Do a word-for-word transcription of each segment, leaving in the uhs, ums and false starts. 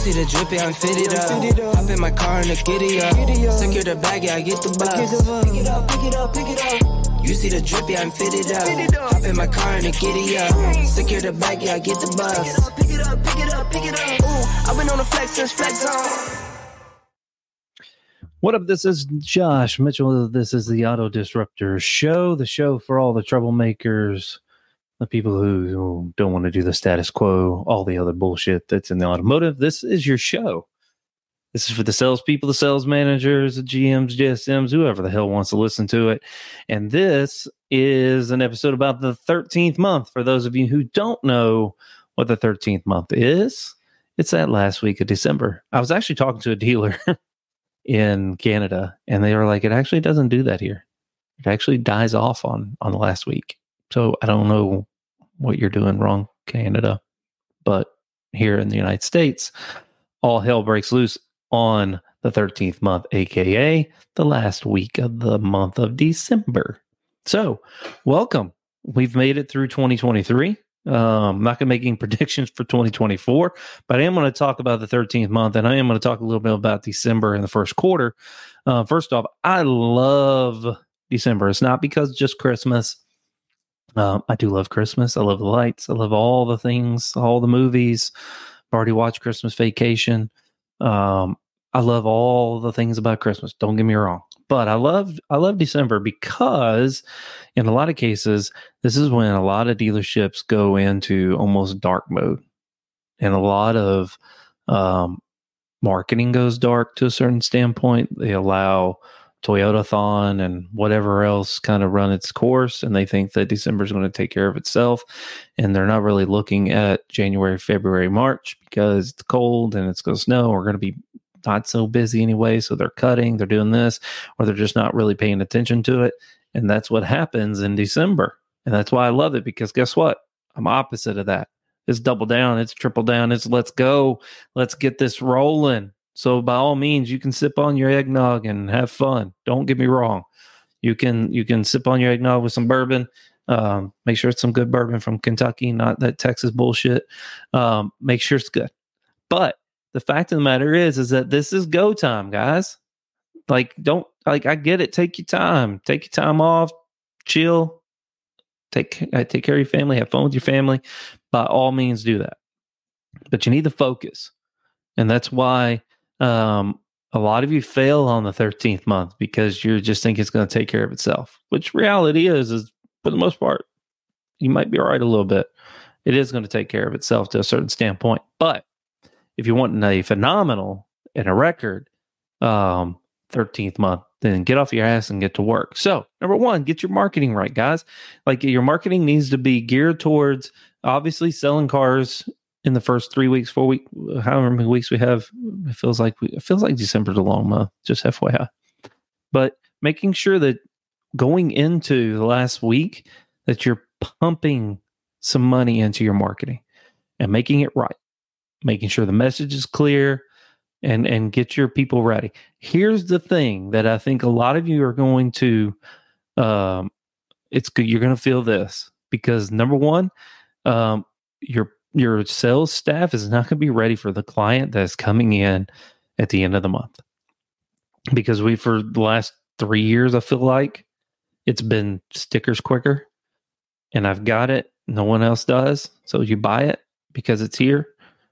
see the drippy, I'm fitted up. Hop in my car and the giddy up. Secure the bag, yeah, I get the bus. Pick it up, pick it up, pick it up. You see the drippy, I'm fitted up. Hop in my car and the giddy up. Secure the bag, yeah, I get the bus. Pick it up, pick it up, pick it up, pick it up. Ooh, I've been on the flex since flex on. What up? This is Josh Mitchell. This is the Auto Disruptor Show, the show for all the troublemakers, the people who don't want to do the status quo, all the other bullshit that's in the automotive. This is your show. This is for the salespeople, the sales managers, the G Ms, J S Ms, whoever the hell wants to listen to it. And this is an episode about the thirteenth month. For those of you who don't know what the thirteenth month is, it's that last week of December. I was actually talking to a dealer in Canada, and they were like, it actually doesn't do that here. It actually dies off on on the last week. So I don't know what you're doing wrong, Canada, but here in the United States, all hell breaks loose on the thirteenth month, aka the last week of the month of December. So welcome. We've made it through twenty twenty-three. Um, I'm not going to make any predictions for twenty twenty-four, but I am going to talk about the thirteenth month, and I am going to talk a little bit about December in the first quarter. Uh, first off, I love December. It's not because just Christmas. Um, I do love Christmas. I love the lights. I love all the things, all the movies. I've already watched Christmas Vacation. Um, I love all the things about Christmas. Don't get me wrong. But I love I love December because in a lot of cases, this is when a lot of dealerships go into almost dark mode. And a lot of um, marketing goes dark to a certain standpoint. They allow Toyotathon and whatever else kind of run its course, and they think that December is going to take care of itself. And they're not really looking at January, February, March because it's cold and it's going to snow. We're going to be not so busy anyway, so they're cutting, they're doing this, or they're just not really paying attention to it. And that's what happens in December. And that's why I love it, because guess what? I'm opposite of that. It's double down, it's triple down, it's let's go, let's get this rolling. So by all means, you can sip on your eggnog and have fun. Don't get me wrong. You can you can sip on your eggnog with some bourbon. Um, make sure it's some good bourbon from Kentucky, not that Texas bullshit. Um, make sure it's good. But the fact of the matter is, is that this is go time, guys. Like, don't, like, I get it. Take your time. Take your time off. Chill. Take, uh, take care of your family. Have fun with your family. By all means, do that. But you need to focus. And that's why um, a lot of you fail on the thirteenth month, because you just think it's going to take care of itself. Which reality is, is for the most part, you might be all right a little bit. It is going to take care of itself to a certain standpoint. But if you want a phenomenal and a record um, thirteenth month, then get off your ass and get to work. So, number one, get your marketing right, guys. Like, your marketing needs to be geared towards obviously selling cars in the first three weeks, four weeks, however many weeks we have. It feels like we, it feels like December's a long month, just F Y I. But making sure that going into the last week that you're pumping some money into your marketing and making it right. Making sure the message is clear, and, and get your people ready. Here's the thing that I think a lot of you are going to, um, it's good. You're going to feel this because number one, um, your, your sales staff is not going to be ready for the client that's coming in at the end of the month, because we, for the last three years, I feel like it's been stickers quicker, and I've got it. No one else does. So you buy it because it's here.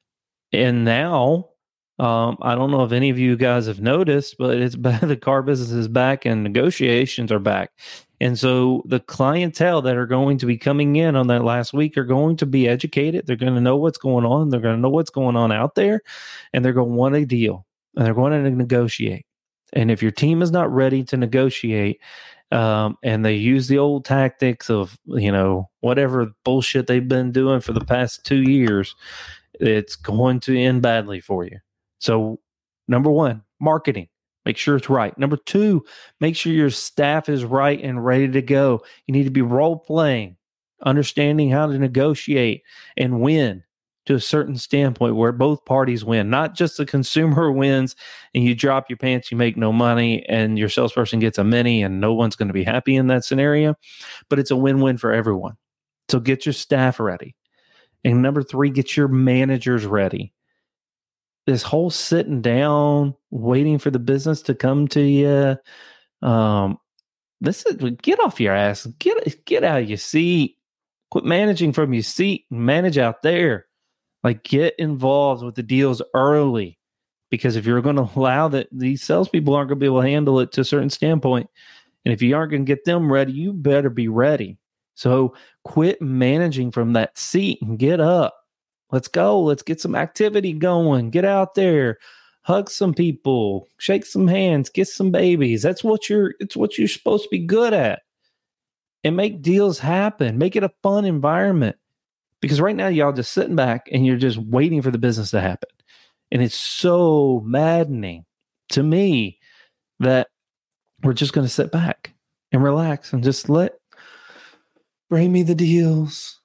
And now, um, I don't know if any of you guys have noticed, but it's back, the car business is back and negotiations are back. And so the clientele that are going to be coming in on that last week are going to be educated. They're going to know what's going on. They're going to know what's going on out there, and they're going to want a deal, and they're going to negotiate. And if your team is not ready to negotiate, um, and they use the old tactics of, you know, whatever bullshit they've been doing for the past two years, it's going to end badly for you. So, number one, marketing. Make sure it's right. Number two, make sure your staff is right and ready to go. You need to be role playing, understanding how to negotiate and win to a certain standpoint where both parties win. Not just the consumer wins and you drop your pants, you make no money, and your salesperson gets a mini and no one's going to be happy in that scenario, but it's a win-win for everyone. So get your staff ready. And number three, get your managers ready. this whole sitting down, waiting for the business to come to you. Um, this is get off your ass. Get get out of your seat. Quit managing from your seat and manage out there. Like, get involved with the deals early, because if you're going to allow that, these salespeople aren't going to be able to handle it to a certain standpoint. And if you aren't going to get them ready, you better be ready. So quit managing from that seat and get up. Let's go. Let's get some activity going. Get out there, hug some people, shake some hands, get some babies. That's what you're, it's what you're supposed to be good at. And make deals happen. Make it a fun environment. Because right now, y'all just sitting back and you're just waiting for the business to happen. And it's so maddening to me that we're just going to sit back and relax and just let, bring me the deals.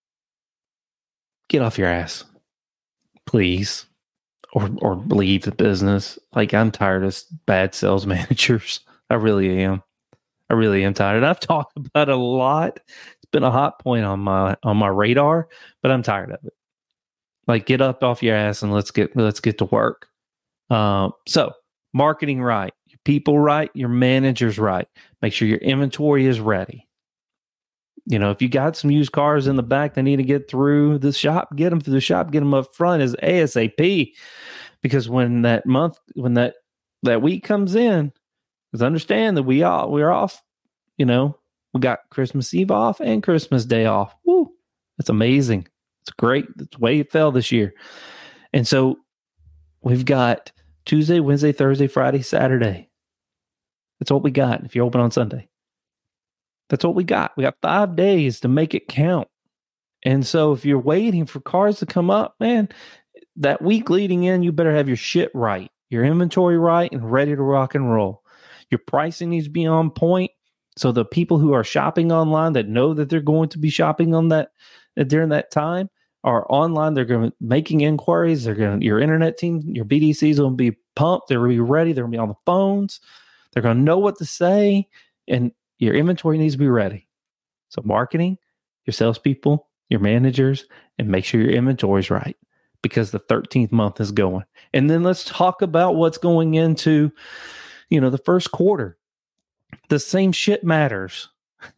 Get off your ass, please. Or, or leave the business. Like, I'm tired of bad sales managers. I really am. I really am tired. And I've talked about it a lot. It's been a hot point on my on my radar, but I'm tired of it. Like, get up off your ass and let's get let's get to work. Um, so marketing right, your people right, your managers right. Make sure your inventory is ready. You know, if you got some used cars in the back that need to get through the shop, get them through the shop, get them up front as ASAP. Because when that month, when that that week comes in, because understand that we all we're off. You know, we got Christmas Eve off and Christmas Day off. Woo, that's amazing. It's great. That's the way it fell this year. And so we've got Tuesday, Wednesday, Thursday, Friday, Saturday. That's what we got if you're open on Sunday. That's what we got. We got five days to make it count. And so if you're waiting for cars to come up, man, that week leading in, you better have your shit right, your inventory right, and ready to rock and roll. Your pricing needs to be on point. So the people who are shopping online that know that they're going to be shopping on that during that time are online. They're going to be making inquiries. They're going to, your internet team, your B D Cs will be pumped. They're going to be ready. They're going to be on the phones. They're going to know what to say, and your inventory needs to be ready. So marketing, your salespeople, your managers, and make sure your inventory is right, because the thirteenth month is going. And then let's talk about what's going into, you know, the first quarter. The same shit matters.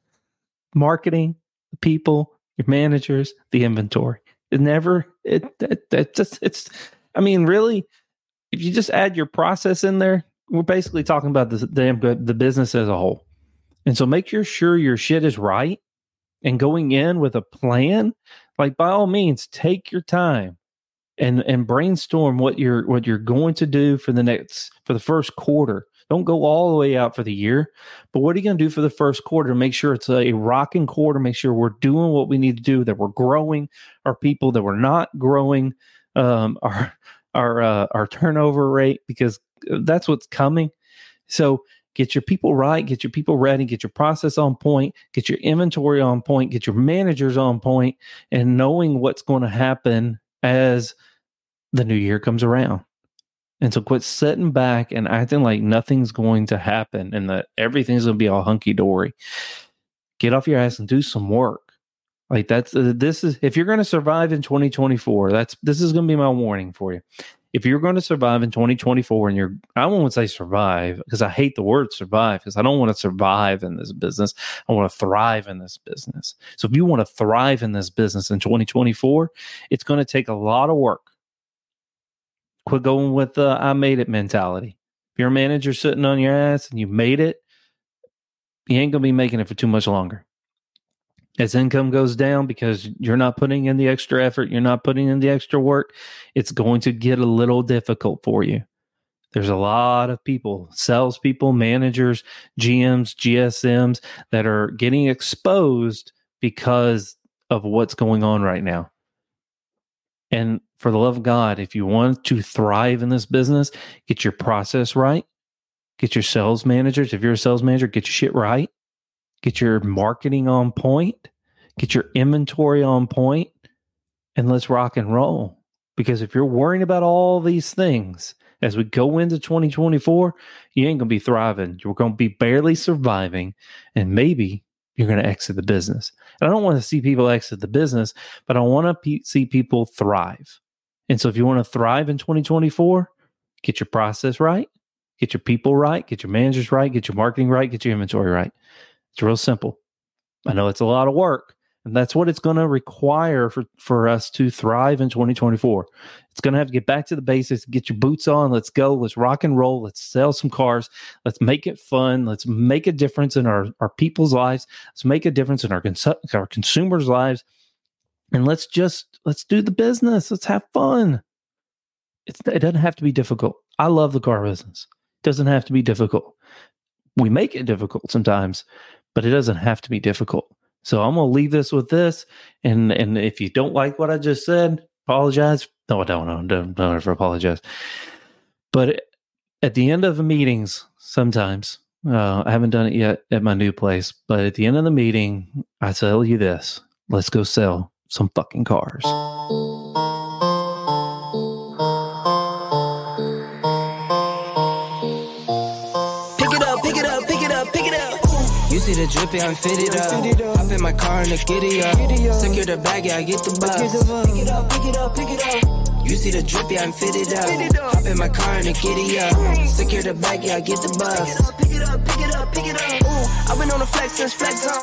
Marketing, the people, your managers, the inventory. It never, it, it, it just, it's, I mean, really, if you just add your process in there, we're basically talking about the, the, the business as a whole. And so make sure, sure your shit is right, and going in with a plan. Like, by all means, take your time and, and brainstorm what you're, what you're going to do for the next, for the first quarter. Don't go all the way out for the year, but what are you going to do for the first quarter? Make sure it's a rocking quarter. Make sure we're doing what we need to do, that we're growing our people, that we're not growing um, our our uh, our turnover rate, because that's what's coming. So get your people right, get your people ready, get your process on point, get your inventory on point, get your managers on point, and knowing what's going to happen as the new year comes around. And so quit sitting back and acting like nothing's going to happen and that everything's going to be all hunky-dory. Get off your ass and do some work. Like, that's, uh, this is, if you're going to survive in twenty twenty-four, that's, this is going to be my warning for you. If you're going to survive in twenty twenty-four and you're, I won't say survive, because I hate the word survive, because I don't want to survive in this business. I want to thrive in this business. So if you want to thrive in this business in twenty twenty-four, it's going to take a lot of work. Quit going with the I made it mentality. If you're a manager sitting on your ass and you made it, you ain't going to be making it for too much longer. As income goes down because you're not putting in the extra effort, you're not putting in the extra work, it's going to get a little difficult for you. There's a lot of people, salespeople, managers, G Ms, G S Ms that are getting exposed because of what's going on right now. And for the love of God, if you want to thrive in this business, get your process right. Get your sales managers. If you're a sales manager, get your shit right. Get your marketing on point. Get your inventory on point. And let's rock and roll. Because if you're worrying about all these things as we go into twenty twenty-four, you ain't going to be thriving. You're going to be barely surviving. And maybe you're going to exit the business. And I don't want to see people exit the business, but I want to pe- see people thrive. And so if you want to thrive in twenty twenty-four, get your process right, get your people right, get your managers right, get your marketing right, get your inventory right. It's real simple. I know it's a lot of work, and that's what it's going to require for, for us to thrive in twenty twenty-four. It's going to have to get back to the basics, get your boots on, let's go, let's rock and roll, let's sell some cars, let's make it fun, let's make a difference in our, our people's lives, let's make a difference in our, cons- our consumers' lives, and let's just, let's do the business, let's have fun. It's, it doesn't have to be difficult. I love the car business. It doesn't have to be difficult. We make it difficult sometimes, but it doesn't have to be difficult. So I'm going to leave this with this. And and if you don't like what I just said, apologize. No, I don't know. Don't, don't ever apologize. But at the end of the meetings, sometimes, uh, I haven't done it yet at my new place, but at the end of the meeting, I tell you this, let's go sell some fucking cars. You see the drippy, I'm fitted up. Hop in my car and the giddy up. Secure the bag, yeah, I get the bus. Pick it up, pick it up, pick it up. You see the drippy, I'm fitted up. Hop in my car and the giddy up. Secure the bag, yeah, I get the bus. Pick it up, pick it up, pick it up, pick it up. I've been on the flex since flex on.